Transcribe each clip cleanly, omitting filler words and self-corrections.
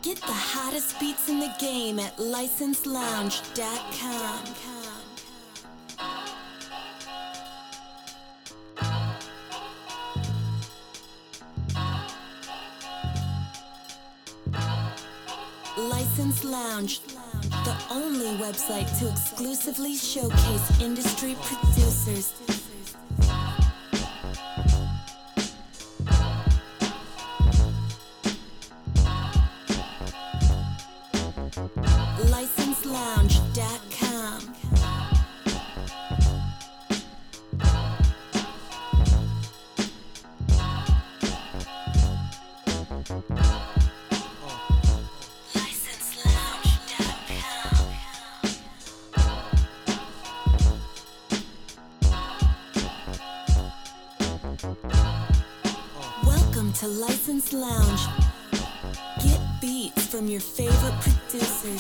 Get the hottest beats in the game at licenselounge.com. License Lounge, the only website to exclusively showcase industry producers. licenselounge.com. Welcome to License Lounge. Get beats from your favorite producers.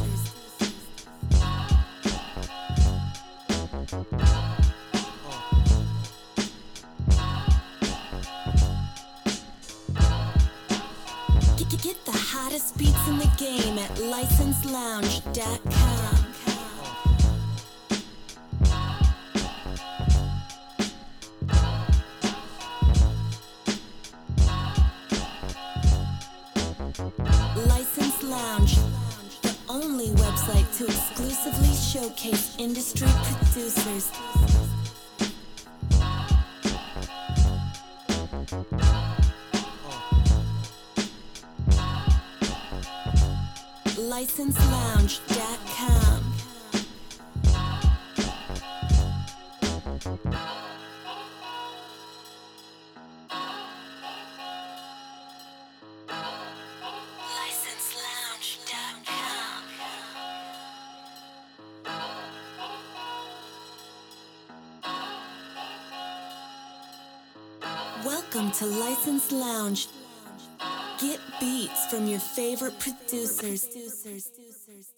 Get the hottest beats in the game at licenselounge.com. License Lounge, the only website to exclusively showcase industry producers. licenselounge.com. Welcome to License Lounge. Get beats from your favorite producers.